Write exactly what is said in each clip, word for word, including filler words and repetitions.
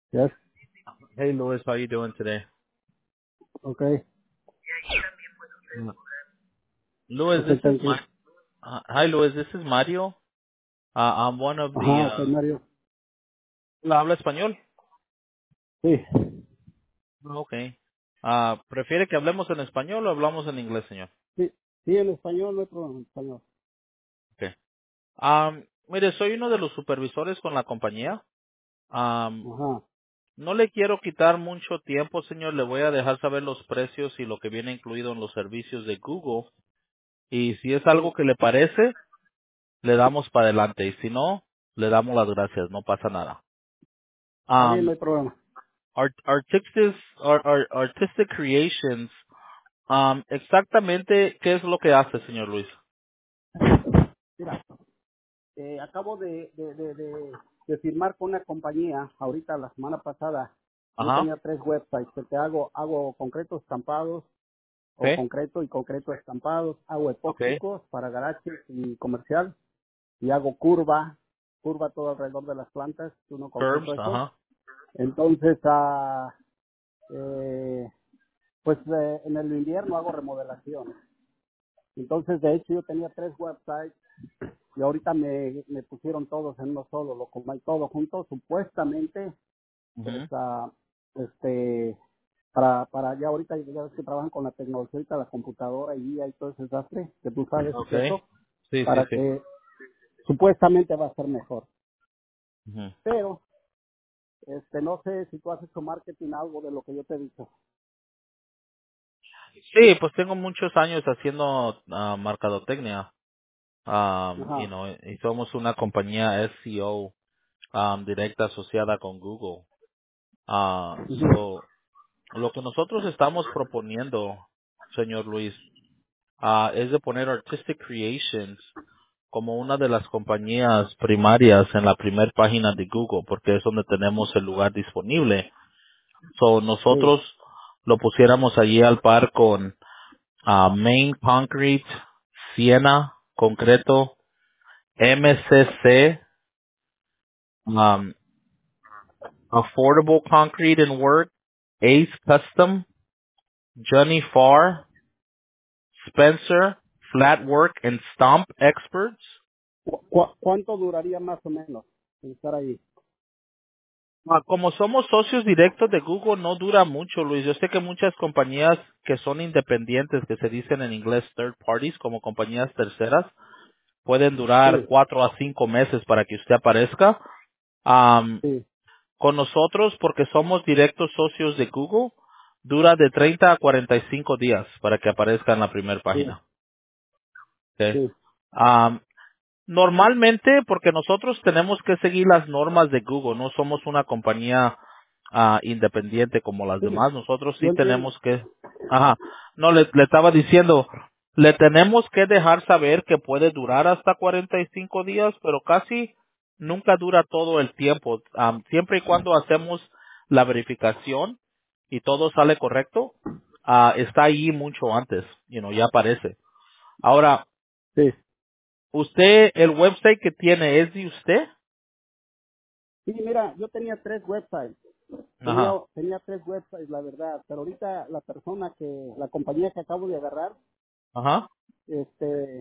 Yes. Hey, Louis, how you doing today? Okay. Mm. Louis, Okay, this is thank you. Ma- uh, hi, Louis, this is Mario. Uh, I'm one of the. Ajá, okay, Uh, Mario. ¿La habla español? Sí. Okay. Uh, ¿Prefiere que hablemos en español o hablamos en inglés, señor? Sí, sí, en español, no hay problema, en español. Okay. Um, mire, soy uno de los supervisores con la compañía. Um, Ajá. no le quiero quitar mucho tiempo, señor. Le voy a dejar saber los precios y lo que viene incluido en los servicios de Google. Y si es algo Sí, que le parece, le damos para adelante. Y si no, le damos las gracias. No pasa nada. está bien, Um, no hay problema. Art, artistic, ar- ar- artistic creations, um, exactamente qué es lo que hace, señor Luis. Mira, eh, acabo de, de, de, de, de firmar con una compañía, ahorita la semana pasada. Yo Ajá, tenía tres websites, que te hago, hago concretos estampados, o okay, concreto y concreto estampados, hago okay, epóxicos para garajes y comercial, y hago curva, curva todo alrededor de las plantas, uno curves, concreto eso. ajá, Entonces, ah, eh, pues eh, en el invierno hago remodelación. Entonces, de hecho, yo tenía tres websites y ahorita me, me pusieron todos en uno solo, lo compré todo junto, supuestamente, pues, mhm, ah, este, para, para ya ahorita, ya ves que trabajan con la tecnología, ahorita la computadora y guía y todo ese desastre, que tú sabes que okay, eso, sí, sí, para sí. que supuestamente va a ser mejor. Ujú. Pero, este, no sé si tú has hecho marketing, algo de lo que yo te he dicho. Sí, pues tengo muchos años haciendo uh, mercadotecnia, um, you Ajá. know, y somos una compañía S E O um, directa asociada con Google. Uh, Ujú. so, lo que nosotros estamos proponiendo, señor Luis, uh, es de poner Artistic Creations como una de las compañías primarias en la primera página de Google, porque es donde tenemos el lugar disponible. So, Sí. nosotros lo pusiéramos allí al par con ah, Main Concrete, Siena, Concreto, M C C, um, Affordable Concrete and Work, Ace Custom, Johnny Farr, Spencer, Flat Work and Stomp Experts. ¿Cu- cu- ¿Cuánto duraría más o menos en estar ahí? Ah, Como somos socios directos de Google, no dura mucho, Luis. Yo sé que muchas compañías que son independientes, que se dicen en inglés third parties, como compañías terceras, pueden durar Sí, cuatro a cinco meses para que usted aparezca. Am, sí, con nosotros, porque somos directos socios de Google, dura de treinta a cuarenta y cinco días para que aparezca en la primera sí, página. ¿Ok? sí, Am, Normalmente, porque nosotros tenemos que seguir las normas de Google, no somos una compañía ah, independiente como las sí, demás, nosotros yo sí entiendo. tenemos que, ajá, no, le, le estaba diciendo, le tenemos que dejar saber que puede durar hasta cuarenta y cinco días, pero casi nunca dura todo el tiempo, Am, siempre y cuando hacemos la verificación y todo sale correcto, ah, está ahí mucho antes, you know, ya aparece. Ahora, Sí, ¿usted, el website que tiene es de usted? sí, mira, yo tenía tres websites, tenía, Ajá, tenía tres websites, la verdad, pero ahorita la persona que, la compañía que acabo de agarrar, ajá, este,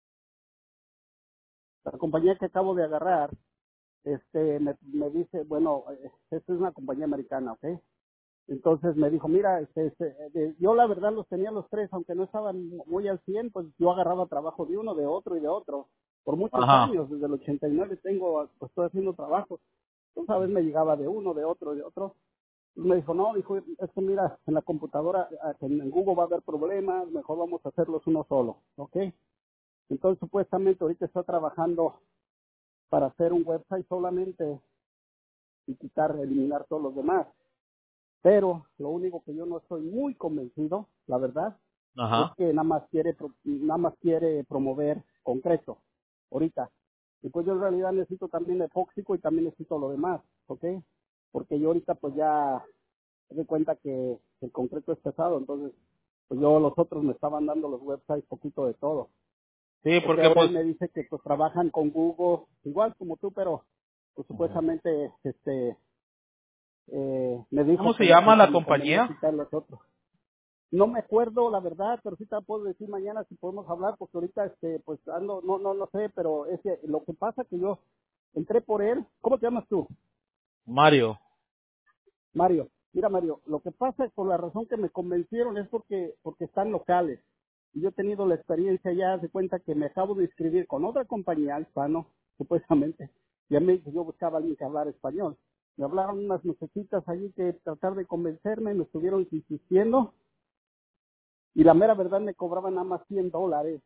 la compañía que acabo de agarrar, este, me, me dice, bueno, eh, esta es una compañía americana, ¿ok? Entonces me dijo, mira, este, este, eh, yo la verdad los tenía los tres, aunque no estaban muy al cien, pues yo agarraba trabajo de uno, de otro y de otro. Por muchos ajá, años, desde el ochenta y nueve tengo, pues estoy haciendo trabajo. Entonces a veces me llegaba de uno, de otro, de otro. Y me dijo, no, dijo, es que mira, en la computadora, ah, que en Google va a haber problemas, mejor vamos a hacerlos uno solo, ¿ok? Entonces supuestamente ahorita está trabajando para hacer un website solamente y quitar, eliminar todos los demás. Pero lo único que yo no estoy muy convencido, la verdad, es ajá. que nada más quiere pro- nada más quiere promover concreto ahorita. Y pues yo en realidad necesito también epóxico y también necesito lo demás, ¿ok? Porque yo ahorita pues ya me doy cuenta que el concreto es pesado, entonces pues yo los otros me estaban dando los websites poquito de todo. Sí, Porque porque ahora pues, él me dice que pues trabajan con Google, igual como tú, pero pues ujú. supuestamente este eh, me ¿Cómo dijo se que me, llama que la me convenía compañía? quitar los otros. No me acuerdo la verdad, pero sí te puedo decir mañana si podemos hablar, porque ahorita, este, pues ando, no, no, no sé, pero es que lo que pasa que yo entré por él. ¿Cómo te llamas tú? Mario. Mario. Mira, Mario, lo que pasa es por la razón que me convencieron es porque, porque están locales. Y yo he tenido la experiencia ya de cuenta que me acabo de inscribir con otra compañía, hispano, supuestamente. Ya me dijo, yo buscaba a alguien que hablara español. Me hablaron unas muchachitas allí que tratar de convencerme, me estuvieron insistiendo, y la mera verdad me cobraban nada más cien dólares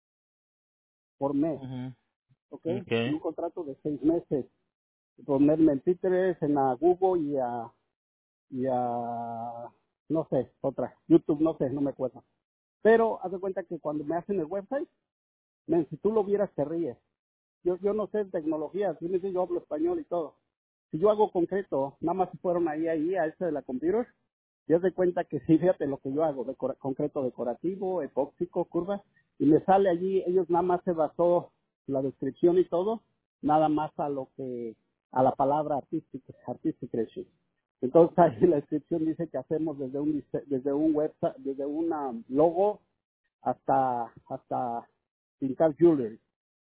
por mes, Ujú. ¿ok? En Okay. un contrato de seis meses. Ponerme en Pinterest, en la Google y a, y a, no sé, otra, YouTube, no sé, no me acuerdo. Pero haz de cuenta que cuando me hacen el website, men, si tú lo vieras te ríes. Yo, yo no sé de tecnología, si me dice, yo hablo español y todo. Si yo hago concreto, nada más se fueron ahí, ahí, a ese de la computer, y haz de cuenta que sí, fíjate lo que yo hago, decora- concreto decorativo, epóxico, curvas, y me sale allí, ellos nada más se basó la descripción y todo, nada más a lo que, a la palabra artística, artistic creation. Entonces ahí la descripción dice que hacemos desde un, dise- desde un website, desde un logo hasta, hasta pintar jewelry.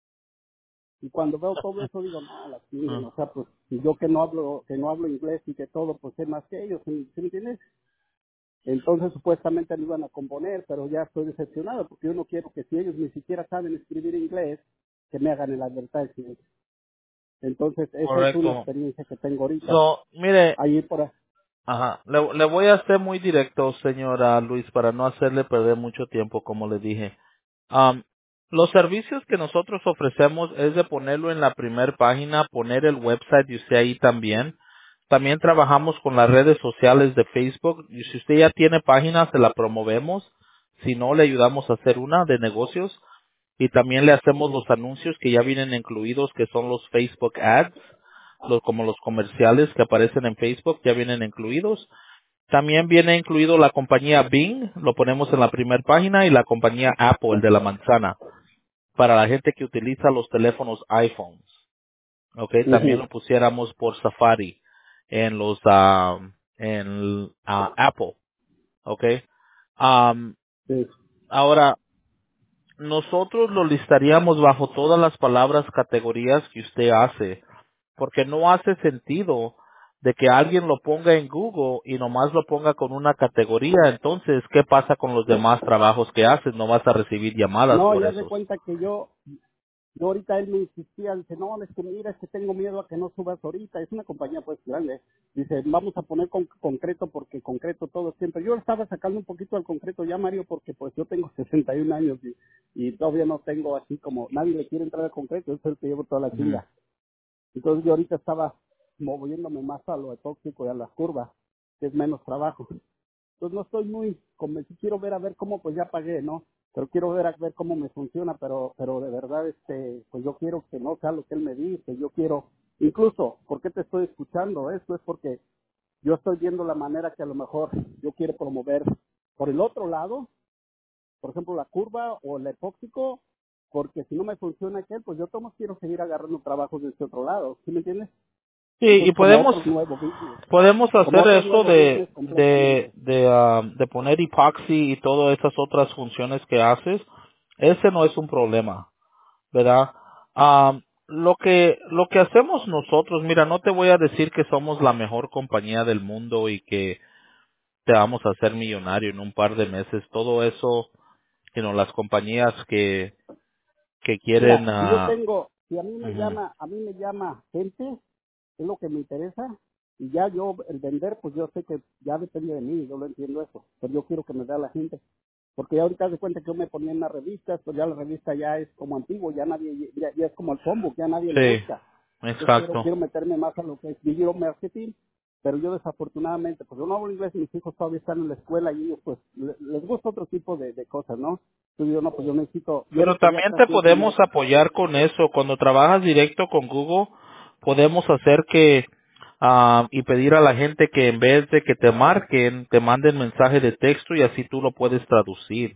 Y cuando veo todo eso digo, no, la chinguen, Ah, o sea, pues, si yo que no hablo, que no hablo inglés y que todo, pues sé más que ellos, ¿sí, sí me entiendes? Entonces supuestamente lo iban a componer, pero ya estoy decepcionado porque yo no quiero que si ellos ni siquiera saben escribir inglés, que me hagan el advertising. Entonces esa es una correcto. experiencia que tengo ahorita. So, mire, Ahí por ahí. ajá, le, le voy a ser muy directo, señora Luis, para no hacerle perder mucho tiempo, como le dije. Um, los servicios que nosotros ofrecemos es de ponerlo en la primera página, poner el website de usted ahí también. También trabajamos con las redes sociales de Facebook. Y si usted ya tiene página, se la promovemos. Si no, le ayudamos a hacer una de negocios. Y también le hacemos Ujú, los anuncios que ya vienen incluidos, que son los Facebook Ads, los, como los comerciales que aparecen en Facebook, ya vienen incluidos. También viene incluido la compañía Bing, lo ponemos en la primera página, y la compañía Apple, el de la manzana, para la gente que utiliza los teléfonos iPhones. Okay, también ujú, lo pusiéramos por Safari en los ah, en ah, Apple. Okay. Am, sí. ahora nosotros lo listaríamos bajo todas las palabras categorías que usted hace, porque no hace sentido de que alguien lo ponga en Google y nomás lo ponga con una categoría. Entonces, ¿qué pasa con los demás trabajos que haces? No vas a recibir llamadas No, por ya se esos. cuenta que yo Yo ahorita él me insistía, dice, no, es que mira, es que tengo miedo a que no subas ahorita. Es una compañía pues grande. Dice, vamos a poner con, concreto porque concreto todo siempre. Yo estaba sacando un poquito al concreto ya, Mario, porque pues yo tengo sesenta y un años y, y todavía no tengo así como, nadie le quiere entrar al concreto, yo soy el que llevo toda la Ujú. chinga. Entonces yo ahorita estaba moviéndome más a lo tóxico y a las curvas, que es menos trabajo. Pues no estoy muy convencido, quiero ver a ver cómo, pues ya pagué, ¿no? Pero quiero ver a ver cómo me funciona, pero pero de verdad, este, pues yo quiero que no sea lo que él me dice, yo quiero, incluso, ¿por qué te estoy escuchando? Esto es porque yo estoy viendo la manera que a lo mejor yo quiero promover por el otro lado, por ejemplo, la curva o el epóxico, porque si no me funciona aquel, pues yo tomo quiero seguir agarrando trabajos de este otro lado, ¿sí me entiendes? Sí, y Entonces, como podemos otro nuevo business, podemos como hacer otro eso nuevo de business de completamente. de, ah, de poner epoxy y todas esas otras funciones que haces. Ese no es un problema, ¿verdad? Am, lo que lo que hacemos nosotros, mira, no te voy a decir que somos la mejor compañía del mundo y que te vamos a hacer millonario en un par de meses. Todo eso, you know, las compañías que que quieren, Mira, si yo ah, tengo, si a mí me ujú. llama, a mí me llama gente, es lo que me interesa, y ya yo, el vender, pues yo sé que ya depende de mí, yo lo entiendo eso, pero yo quiero que me vea la gente, porque ya ahorita de cuenta que yo me ponía en las revistas, pues ya la revista ya es como antiguo, ya nadie, ya, ya es como el combo, ya nadie lo Sí, busca. Yo quiero, exacto. quiero meterme más a lo que es video marketing, pero yo desafortunadamente, pues yo no hablo inglés, mis hijos todavía están en la escuela y ellos pues le- les gusta otro tipo de, de cosas, ¿no? Entonces yo no, pues yo necesito, yo me Pero quería también te casi podemos primero. apoyar con eso. Cuando trabajas directo con Google, podemos hacer que ah, y pedir a la gente que en vez de que te marquen, te manden mensaje de texto y así tú lo puedes traducir.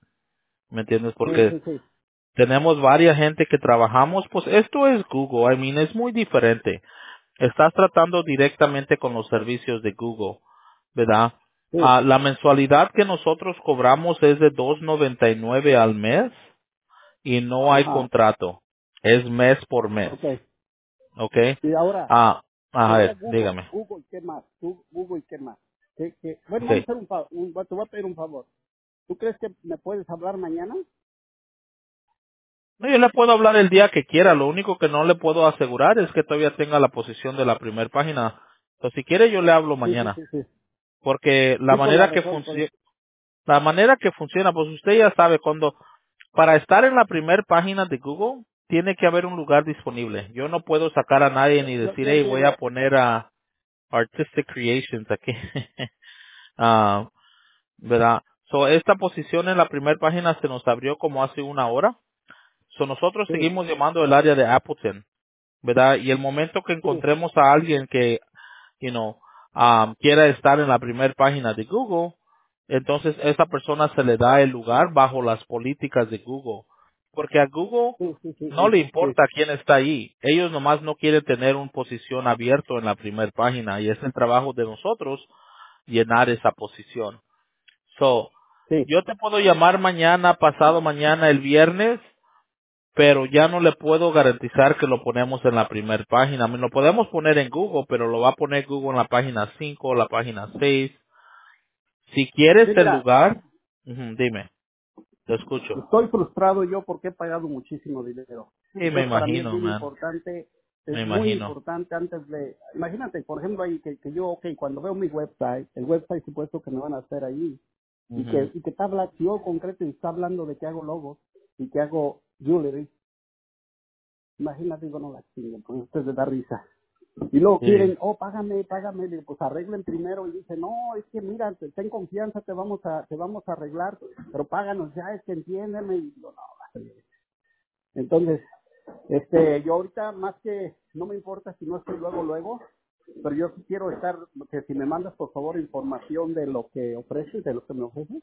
¿Me entiendes? Sí, Porque sí, sí. tenemos varias gente que trabajamos, pues esto es Google. I mean, es muy diferente. estás tratando directamente con los servicios de Google, ¿verdad? Sí, Ah, la mensualidad que nosotros cobramos es de dos noventa y nueve al mes y no hay ajá, contrato. Es mes por mes. ok. ¿Ok? Y ahora, Ah, y a ahora ver, Google, dígame. Google, ¿qué más? Gu- Google, ¿qué más? ¿Qué, qué? Bueno, Okay. vamos a hacer un favor, un, te voy a pedir un favor. ¿Tú crees que me puedes hablar mañana? No, yo le puedo hablar el día que quiera. Lo único que no le puedo asegurar es que todavía tenga la posición de la primera página. Entonces, si quiere, yo le hablo Sí, sí, mañana. sí, sí. Porque la Sí, por la manera que razón, por funciona, la manera que funciona, pues usted ya sabe, cuando, para estar en la primera página de Google, tiene que haber un lugar disponible. Yo no puedo sacar a nadie yo, ni yo, decir, yo hey, voy a entiendo. poner a Artistic Creations aquí. Ah, ¿verdad? So, esta posición en la primera página se nos abrió como hace una hora. So, nosotros Sí, seguimos llamando el área de Appleton, ¿verdad? Y el momento que sí, encontremos a alguien que, you know, um, quiera estar en la primera página de Google, entonces esa persona se le da el lugar bajo las políticas de Google. Porque a Google sí, sí, sí, no sí, le sí, importa quién está ahí. Ellos nomás no quieren tener una posición abierta en la primera página y es el trabajo de nosotros llenar esa posición. So, sí. yo te puedo llamar mañana, pasado mañana, el viernes, pero ya no le puedo garantizar que lo ponemos en la primera página. I mean, lo podemos poner en Google, pero lo va a poner Google en la página cinco, la página seis. Si quieres Sí, el mira, lugar, ujú, dime, te escucho. estoy frustrado yo porque he pagado muchísimo dinero. Sí, me Entonces, para mí es imagino, bien man. importante, Me es muy imagino. importante antes de, imagínate, por ejemplo, ahí que, que yo, ok, cuando veo mi website, el website supuesto que me van a hacer ahí, y que, Ujú, y que está hablando, yo concreto y está hablando de que hago logos y que hago jewelry, imagínate, digo, no la chingo, pues ustedes les da risa. Y luego sí. quieren, oh, págame, págame, le digo, pues arreglen primero, y dice, no, es que mira, te- ten confianza, te vamos a, te vamos a arreglar, pero páganos ya, es que entiéndeme, y digo, no, vale. Entonces, este, yo ahorita más que, no me importa si no estoy luego, luego, pero yo sí quiero estar, que si me mandas por favor información de lo que ofreces, de lo que me ofreces,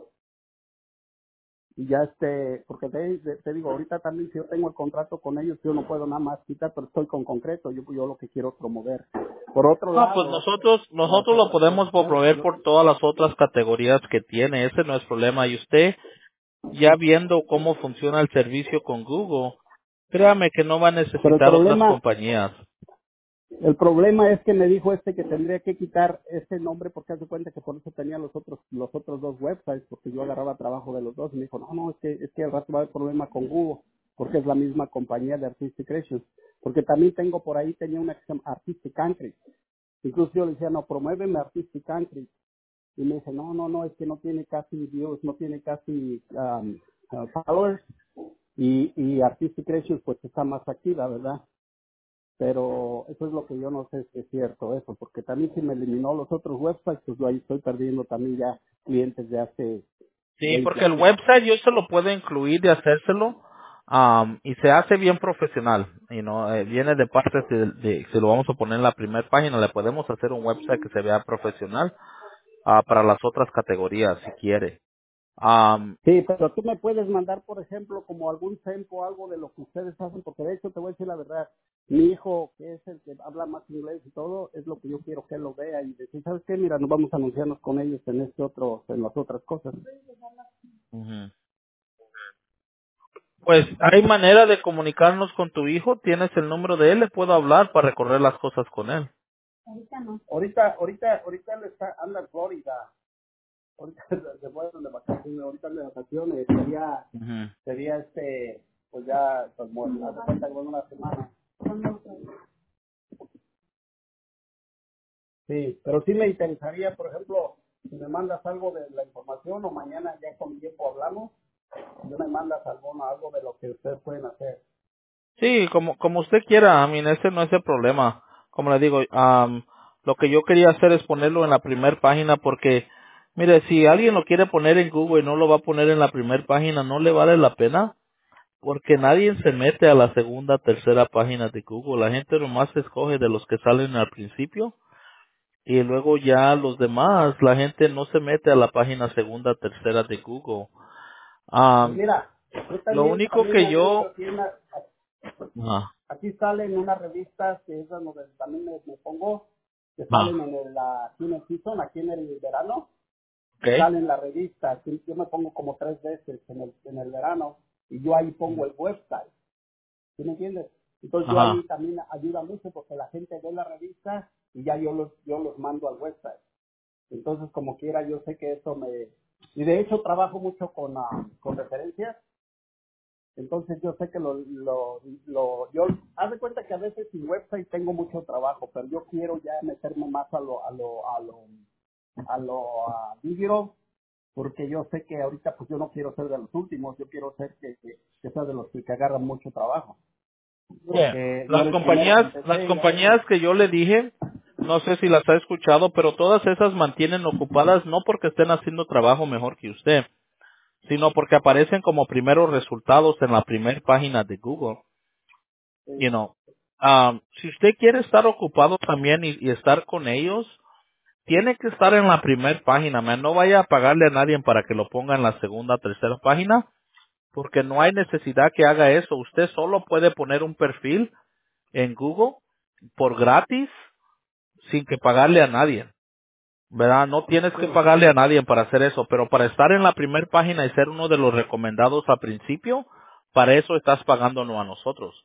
y ya este, porque te, te- te digo, ahorita también si yo tengo el contrato con ellos, yo no puedo nada más quitar, pero estoy con concreto, yo, yo lo que quiero promover. Por otro Ah, pues lado, nosotros, las nosotros lo otras podemos cosas, ¿eh? proveer Yo- por todas las otras categorías que tiene. Ese no es problema. Y usted, ya viendo cómo funciona el servicio con Google, créame que no va a pero el necesitar otras problema, compañías. el problema es que me dijo este que tendría que quitar este nombre porque hace cuenta que por eso tenía los otros, los otros dos websites, porque yo agarraba trabajo de los dos y me dijo, no, no, es que, es que al rato va a haber problema con Google, porque es la misma compañía de Artistic Creations. Porque también tengo por ahí, tenía una que se llama Artistic Country. Incluso yo le decía, no, promuéveme Artistic Country. Y me dice, no, no, no, es que no tiene casi views, no tiene casi um, uh, followers. Y, y Artistic Creations pues está más activa, ¿verdad? Pero eso es lo que yo no sé si es cierto eso, porque también si me eliminó los otros websites, pues yo ahí estoy perdiendo también ya clientes de hace Sí, veinte porque el años. website yo se lo puedo incluir de hacérselo um, y se hace bien profesional. You know, eh, viene de parte de, de- si lo vamos a poner en la primera página, le podemos hacer un website que se vea profesional ah, para las otras categorías si quiere. Um, Sí, pero tú me puedes mandar, por ejemplo, como algún tempo, algo de lo que ustedes hacen, porque de hecho te voy a decir la verdad, mi hijo, que es el que habla más inglés y todo, es lo que yo quiero que él lo vea y decir, ¿sabes qué? Mira, nos vamos a anunciarnos con ellos en este otro, en las otras cosas. ujú. Pues hay manera de comunicarnos con tu hijo. Tienes el número de él, le puedo hablar para recorrer las cosas con él. Ahorita, ahorita, ahorita él está, anda en Florida, ahorita se fueron de vacaciones, ahorita de vacaciones, sería, Ujú. sería este, pues ya, pues bueno, hace falta como una semana. Sí, pero sí me interesaría, por ejemplo, si me mandas algo de la información o mañana ya con tiempo hablamos, yo me mandas algo, algo de lo que ustedes pueden hacer. Sí, como como usted quiera, a mí ese no es el problema. Como le digo, am, lo que yo quería hacer es ponerlo en la primera página porque, mire, si alguien lo quiere poner en Google y no lo va a poner en la primera página, no le vale la pena porque nadie se mete a la segunda, tercera página de Google. La gente nomás se escoge de los que salen al principio y luego ya los demás, la gente no se mete a la página segunda, tercera de Google. Pues Am, mira, yo lo también, único también me que han dicho yo... aquí, en la- Ajá. aquí salen unas revistas que es donde también me, me pongo, que Ah, salen en el, la- aquí en el season, aquí en el verano, okay. salen las revistas. Yo yo me pongo como tres veces en el, en el verano y yo ahí pongo el website. ¿Sí me entiendes? Entonces yo ahí Ajá. también ayuda mucho porque la gente ve la revista y ya yo los, yo los mando al website. Entonces, como quiera, yo sé que eso me... Y de hecho trabajo mucho con, ah, con referencias. Entonces yo sé que lo, lo, lo, yo, haz de cuenta que a veces sin website tengo mucho trabajo, pero yo quiero ya meterme más a lo, a lo, a lo, a lo a video, porque yo sé que ahorita pues yo no quiero ser de los últimos, yo quiero ser que, que, que sea de los que agarran mucho trabajo, Mire, porque yo las era el primero que compañías, las empecé, ya ves. compañías que yo le dije, no sé si las ha escuchado, pero todas esas mantienen ocupadas no porque estén haciendo trabajo mejor que usted, sino porque aparecen como primeros resultados en la primera página de Google. You Sí. know, um, si usted quiere estar ocupado también y, y estar con ellos, tiene que estar en la primera página, man. No vaya a pagarle a nadie para que lo ponga en la segunda, tercera página, porque no hay necesidad que haga eso. Usted solo puede poner un perfil en Google por gratis sin que pagarle a nadie, ¿verdad? No tienes que Sí. pagarle a nadie para hacer eso, pero para estar en la primera página y ser uno de los recomendados al principio, para eso estás pagándonos a nosotros.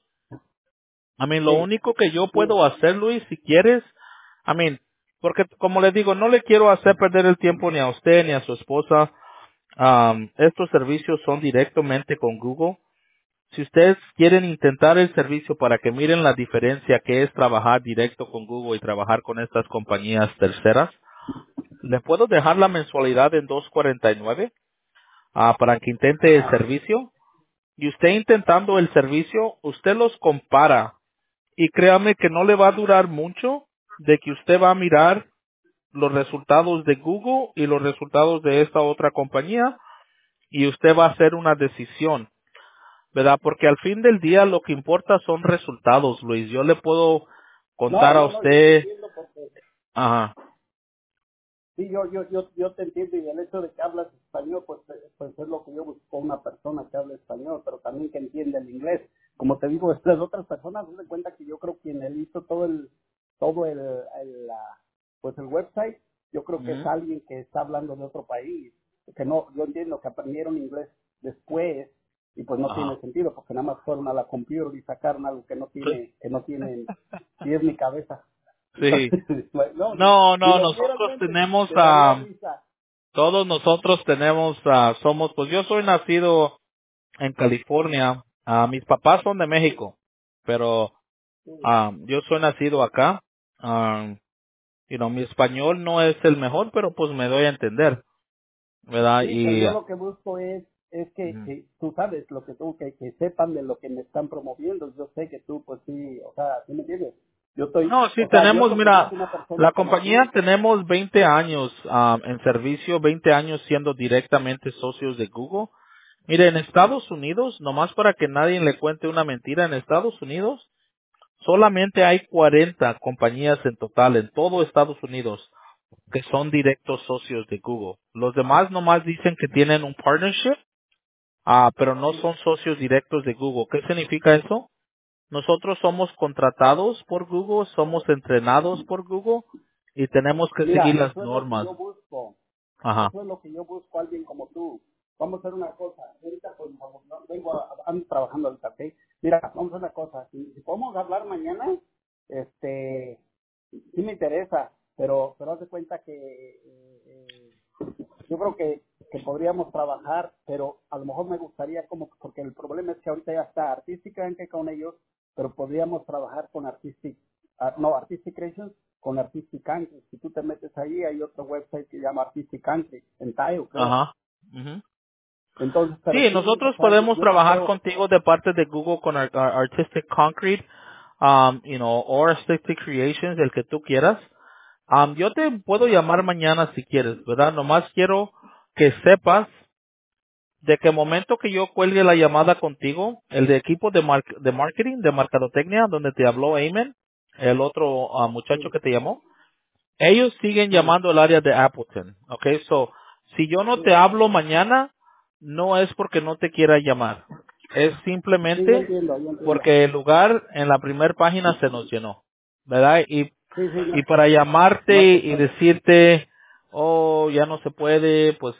I mean, lo Sí, único que yo sí. puedo hacer, Luis, si quieres, I mean, porque como le digo, no le quiero hacer perder el tiempo ni a usted ni a su esposa. Um, estos servicios son directamente con Google. Si ustedes quieren intentar el servicio para que miren la diferencia que es trabajar directo con Google y trabajar con estas compañías terceras, le puedo dejar la mensualidad en dos cuarenta y nueve ah, para que intente el Ajá. servicio. Y usted intentando el servicio, usted los compara. Y créame que no le va a durar mucho de que usted va a mirar los resultados de Google y los resultados de esta otra compañía y usted va a hacer una decisión, ¿verdad? Porque al fin del día lo que importa son resultados, Luis. Yo le puedo No, contar a no, no, yo te usted, entiendo porque ajá, sí, yo, yo, yo, yo te entiendo y el hecho de que hablas español, pues, eh, pues es lo que yo busco, una persona que hable español, pero también que entienda el inglés. Como te digo, las otras personas se dan cuenta que yo creo que quien él hizo todo el, todo el, el, la- pues el website, yo creo que es ujú, alguien que está hablando de otro país, que no, yo entiendo que aprendieron inglés después y pues no tiene ajá. sentido porque nada más fueron a la computer y sacaron algo que no tiene, que no tiene pies ni cabeza. Sí. Entonces, pues, no, si, No, si no, lo vieras, nosotros men, te, tenemos, te daría ah, risa. todos nosotros tenemos, ah, somos, pues yo soy nacido en California, ah, mis papás son de México, pero Sí, ah, yo soy nacido acá. ah, you know, mi español no es el mejor, pero pues me doy a entender, ¿verdad? sí, pero Y yo lo que busco es es que, ujú. que tú sabes lo que tú, que, que sepan de lo que me están promoviendo. Yo sé que tú, pues sí, o sea, ¿sí me entiendes? Yo estoy, No, sí, o sea, yo tenemos, lo que mira, busco una persona la como compañía tú. tenemos veinte años ah, en servicio, veinte años siendo directamente socios de Google. Mire, en Estados Unidos, nomás para que nadie le cuente una mentira, en Estados Unidos solamente hay cuarenta compañías en total en todo Estados Unidos que son directos socios de Google. Los demás nomás dicen que tienen un partnership, ah, pero no Sí. son socios directos de Google. ¿Qué significa eso? Nosotros somos contratados por Google, somos entrenados por Google y tenemos que seguir Mira, las eso es lo que normas. yo busco. Ajá. Eso es lo que yo busco, alguien como tú. Vamos a hacer una cosa. Ahorita, pues, no, no, vengo a, ando trabajando ahorita, ¿ok? Mira, vamos a hacer una cosa. Si, si podemos hablar mañana, este, sí me interesa, pero, pero haz de cuenta que eh, eh, yo creo que, que podríamos trabajar, pero a lo mejor me gustaría como, porque el problema es que ahorita ya está artísticamente con ellos, pero podríamos trabajar con Artistic, ah, no, Artistic Creations, con Artistic Country. Si tú te metes ahí, hay otro website que se llama Artistic Country, en Tayo, creo. Ajá. Ujú. Entonces, pero Sí, sí, o nosotros sea, yo, podemos yo sí trabajar creo, contigo de parte de Google con Ar- Ar- Artistic Concrete, um, you know, o Artistic Creations, el que tú quieras. Um, yo te puedo llamar mañana si quieres, ¿verdad? Nomás quiero que sepas de que momento que yo cuelgue la llamada contigo, el de equipo de, mar- de marketing, de mercadotecnia, donde te habló Ayman, el otro ah, muchacho sí, que te llamó, ellos siguen sí, llamando al área de Appleton, okay? So, si yo no te sí, hablo mañana, no es porque no te quiera llamar. Es Sí, yo simplemente entiendo, yo entiendo. porque el lugar en la primera página se nos llenó, ¿verdad? Y, Sí, sí, no, y para llamarte no hay y problema. decirte, oh, ya no se puede, pues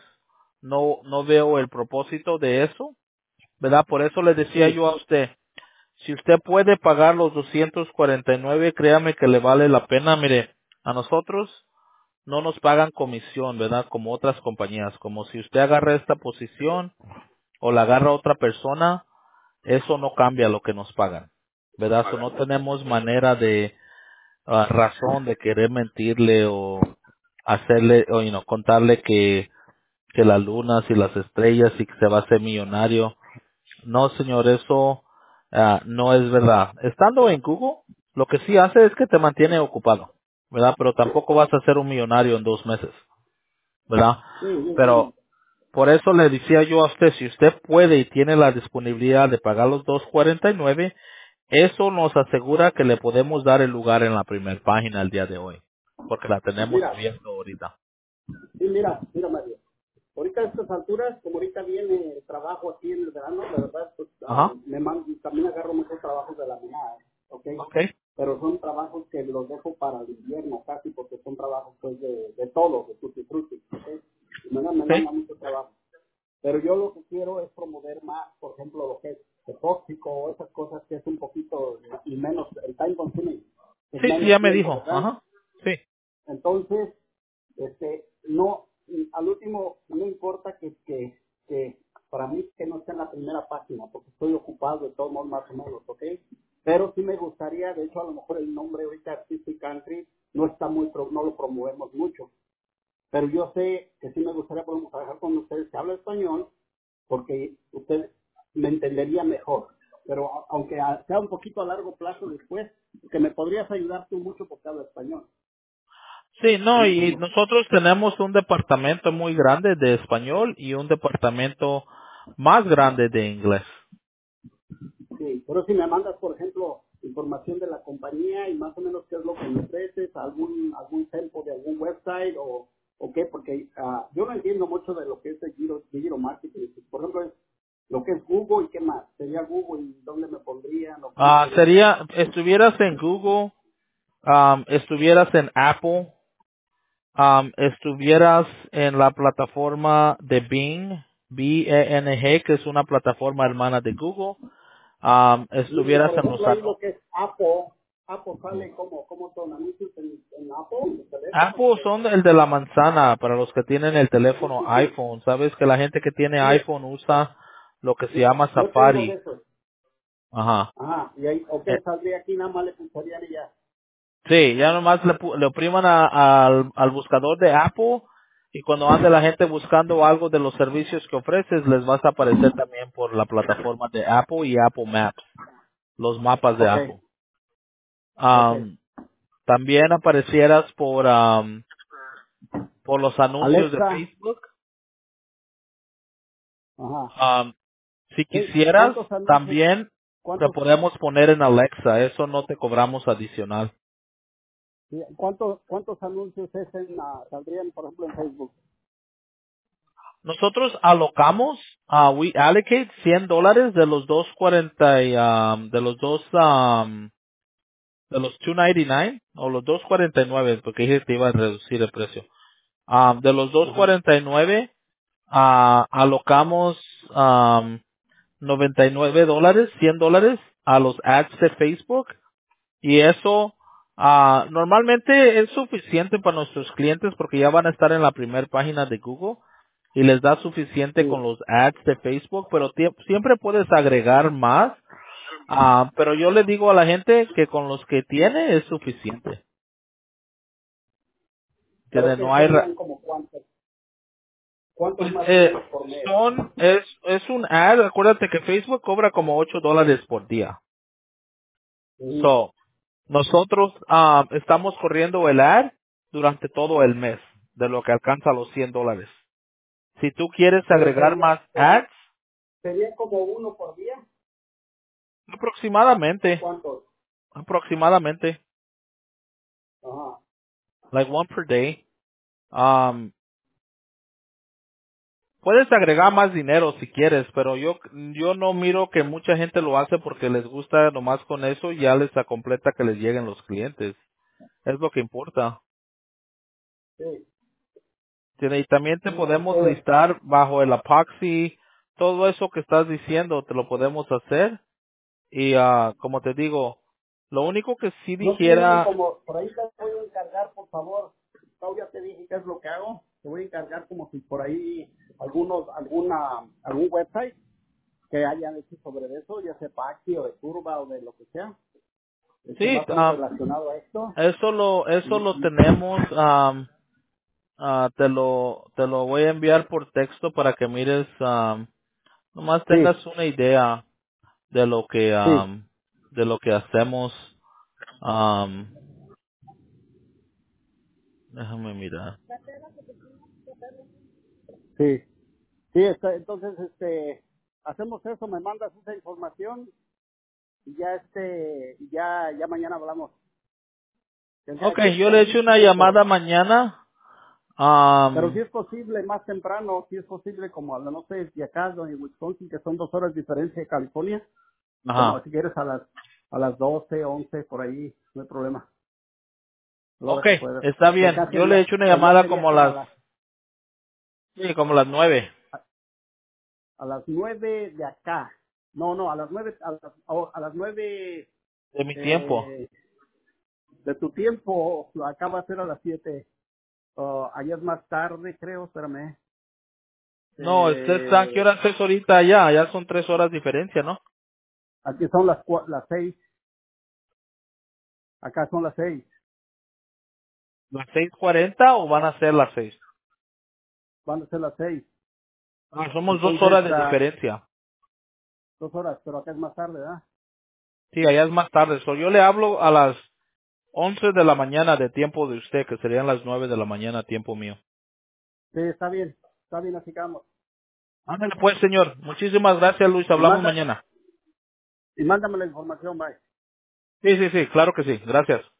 no, no veo el propósito de eso, ¿verdad? Por eso le decía Sí, yo a usted, si usted puede pagar los doscientos cuarenta y nueve, créame que le vale la pena. Mire, a nosotros no nos pagan comisión, ¿verdad? Como otras compañías. Como si usted agarra esta posición o la agarra otra persona, eso no cambia lo que nos pagan, ¿verdad? So, no tenemos manera de, ah, razón de querer mentirle o hacerle, o you know, contarle que, que las lunas y las estrellas y que se va a hacer millonario. No, señor, eso ah, no es verdad. Estando en Google, lo que sí hace es que te mantiene ocupado, ¿verdad? Pero tampoco vas a ser un millonario en dos meses, ¿verdad? sí, yo Pero entiendo. por eso le decía yo a usted, si usted puede y tiene la disponibilidad de pagar los dos cuarenta y nueve, eso nos asegura que le podemos dar el lugar en la primera página el día de hoy, porque la tenemos Mira, abierta ahorita. sí, mira, mira, Mario. Ahorita a estas alturas, como ahorita viene el trabajo aquí en el verano, la verdad, pues ah, Ajá, me man- también agarro muchos trabajos de la minada, ¿ok? okay, Pero son trabajos que los dejo para el invierno casi, porque son trabajos pues de, de todo, de tutti frutti, ¿ok? Y me, me okay. manda mucho trabajo. Pero yo lo que quiero es promover más, por ejemplo, lo que es tóxico o esas cosas que es un poquito y menos, el time consuming es Sí, sí, ya menos me tiempo, dijo, ¿verdad? ajá, sí. Entonces, este, no, al último, no importa que, que, que para mí que no esté en la primera página, porque estoy ocupado de todos modos más o menos, ¿ok? Pero sí me gustaría, de hecho, a lo mejor el nombre ahorita Artistic Country no está muy, pro- no lo promovemos mucho, pero yo sé que sí me gustaría podemos trabajar con ustedes que habla español, porque usted me entendería mejor. Pero a- aunque a- sea un poquito a largo plazo después, que me podrías ayudar tú mucho porque habla español. Sí, no, Sí, y nosotros tenemos un departamento muy grande de español y un departamento más grande de inglés. sí, pero si me mandas, por ejemplo, información de la compañía y más o menos qué es lo que me ofreces, algún algún tempo de algún website o, o qué, porque ah, yo no entiendo mucho de lo que es el giro, giro marketing. Por ejemplo, es lo que es Google y qué más. Sería Google y dónde me pondrían o cómo Ah, sería. sería, estuvieras en Google, um, estuvieras en Apple, um, estuvieras en la plataforma de Bing, B E N G, que es una plataforma hermana de Google, um, Y, y, estuvieras por en los ejemplo, ahí anu- lo que es Apple, Apple sale como, como son anuncios en, en Apple, en el teléfono. Apple son el de la manzana para los que tienen el teléfono iPhone. Sabes que la gente que tiene Sí, iPhone usa lo que se yo, llama yo tengo de Safari. esos. Ajá. Ajá, y ahí, ok, Eh, saldría aquí, nada más le pulsarían y ya. Sí, ya nomás le, pu- le opriman a- al, al buscador de Apple y cuando ande la gente buscando algo de los servicios que ofreces, les vas a aparecer también por la plataforma de Apple y Apple Maps, los mapas de Ok, Apple. ok. Um, también aparecieras por, um, por los anuncios de Alexa, Facebook. ajá. Um, si Sí, quisieras, ¿cuántos anuncios, también te cuántos, podemos poner en Alexa, eso no te cobramos adicional. sí, cuántos, cuántos anuncios es en, ah, saldrían, por ejemplo, en Facebook? Nosotros alocamos, uh, we allocate cien dólares de los dos cuarenta y, um, de los dos, um, de los dos noventa y nueve o los dos cuarenta y nueve porque dije que te iba a reducir el precio. Um, de los dos Ajá, cuarenta y nueve, uh, alocamos, um, noventa y nueve dólares, cien dólares a los ads de Facebook. Y eso ah, normalmente es suficiente para nuestros clientes porque ya van a estar en la primera página de Google y les da suficiente con sí. los ads de Facebook, pero tie- siempre puedes agregar más. Ah, pero yo le digo a la gente que con los que tiene es suficiente. Pero Que que no hay ra- serían como cuántos, cuántos pues más o eh, menos por mes. son es es un ad. Acuérdate que Facebook cobra como ocho dólares por día. Ujú. So nosotros ah, estamos corriendo el ad durante todo el mes de lo que alcanza los cien dólares. Si tú quieres Pero agregar sería, más sería, ads, sería como uno por día, o aproximadamente, cuántos. aproximadamente, Ajá. like one per day. Um, Puedes agregar más dinero si quieres, pero yo yo no miro que mucha gente lo hace porque les gusta nomás con eso y ya les completa que les lleguen los clientes. Es lo que importa. Sí, Tiene- Y también te sí, podemos porque listar bajo el epoxy, todo eso que estás diciendo, te lo podemos hacer. Y ah, como te digo, lo único que sí no tienen dijera, como, por ahí te voy a encargar, por favor. Pau, ya te dije qué es lo que hago. Te voy a encargar como si por ahí algunos, alguna, algún website que hayan hecho sobre eso, ya sea Paxi o de Curva o de lo que sea, este, sí, más o menos ah, relacionado a esto. eso lo Y, eso lo y- tenemos. ah, ah, te lo te lo voy a enviar por texto para que mires, ah, nomás sí, tengas una idea de lo que sí, am, de lo que hacemos. am, déjame mirar. sí. Sí, está- entonces, este, hacemos eso, me mandas esa información y ya, este, ya, ya mañana hablamos. Tendría que, Okay, yo le como echo dices una tú, pero, llamada mañana. pero si am, es posible más temprano, si es posible como, a la- no sé, si acaso en Wisconsin, que son dos horas de diferencia de California, como ajá. si quieres a las, a las doce, once, por ahí, no hay problema. A la hora que Okay, puedas. está Y bien. acá Yo le sería, echo una allá llamada sería como que a las las, sí, como las nueve a, a las nueve de acá. No, no, a las nueve, a las, a las nueve, de mi tiempo. eh, de tu tiempo, acá va a ser a las siete. Uh, allá es más tarde, creo, espérame. No, usted está, ¿qué Eh, hora es ahorita allá? Allá son tres horas diferencia, ¿no? aquí son las cua- las seis, acá son las seis, ¿Las seis cuarenta o van a ser las seis? van a ser las seis. Ah, somos dos Entonces, horas de ah, diferencia. dos horas, pero acá es más tarde, ¿verdad? Sí, allá es más tarde. So, yo le hablo a las once de la mañana de tiempo de usted, que serían las nueve de la mañana tiempo mío. Sí, está bien, está bien, así quedamos. Ándale pues, señor. Muchísimas gracias, Luis. Y Hablamos manda, mañana. y mándame la información, bye. Sí, sí, sí, claro que sí. Gracias.